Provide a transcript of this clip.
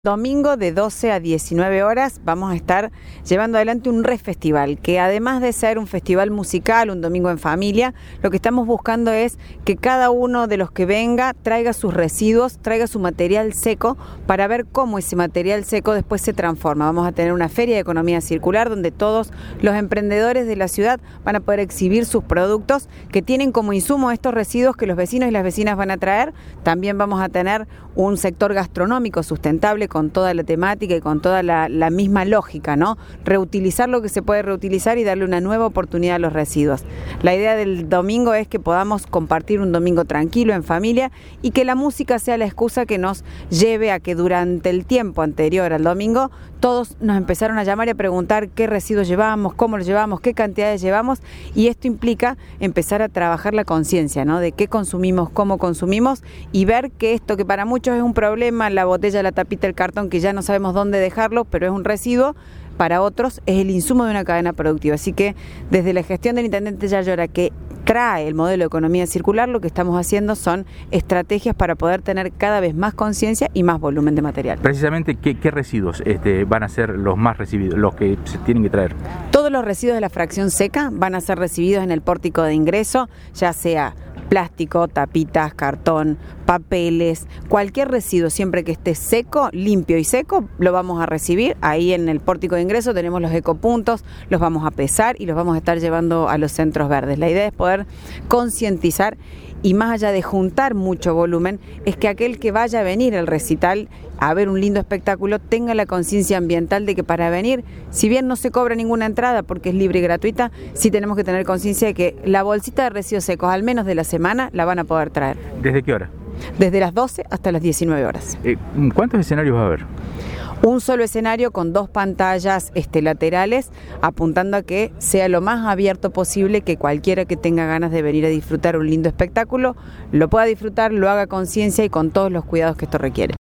Domingo de 12 a 19 horas vamos a estar llevando adelante un refestival, que además de ser un festival musical, un domingo en familia, lo que estamos buscando es que cada uno de los que venga traiga sus residuos, traiga su material seco para ver cómo ese material seco después se transforma. Vamos a tener una feria de economía circular donde todos los emprendedores de la ciudad van a poder exhibir sus productos que tienen como insumo estos residuos que los vecinos y las vecinas van a traer. También vamos a tener un sector gastronómico sustentable con toda la temática y con toda la misma lógica, ¿no? Reutilizar lo que se puede reutilizar y darle una nueva oportunidad a los residuos. La idea del domingo es que podamos compartir un domingo tranquilo en familia y que la música sea la excusa que nos lleve a que durante el tiempo anterior al domingo todos nos empezaron a llamar y a preguntar qué residuos llevamos, cómo los llevamos, qué cantidades llevamos, y esto implica empezar a trabajar la conciencia, ¿no? De qué consumimos, cómo consumimos, y ver que esto que para muchos es un problema, la botella, la tapita, el cartón, que ya no sabemos dónde dejarlo, pero es un residuo, para otros es el insumo de una cadena productiva. Así que desde la gestión del intendente Yayora, que trae el modelo de economía circular, lo que estamos haciendo son estrategias para poder tener cada vez más conciencia y más volumen de material. Precisamente, ¿qué residuos van a ser los más recibidos, los que se tienen que traer? Todos los residuos de la fracción seca van a ser recibidos en el pórtico de ingreso, ya sea plástico, tapitas, cartón, papeles, cualquier residuo siempre que esté seco, limpio y seco, lo vamos a recibir. Ahí en el pórtico de ingreso tenemos los ecopuntos, los vamos a pesar y los vamos a estar llevando a los centros verdes. La idea es poder concientizar y, más allá de juntar mucho volumen, es que aquel que vaya a venir al recital a ver un lindo espectáculo tenga la conciencia ambiental de que para venir, si bien no se cobra ninguna entrada porque es libre y gratuita, sí tenemos que tener conciencia de que la bolsita de residuos secos, al menos de la semana, la van a poder traer. ¿Desde qué hora? Desde las 12 hasta las 19 horas. ¿Cuántos escenarios va a haber? Un solo escenario con dos pantallas laterales, apuntando a que sea lo más abierto posible, que cualquiera que tenga ganas de venir a disfrutar un lindo espectáculo lo pueda disfrutar, lo haga conciencia y con todos los cuidados que esto requiere.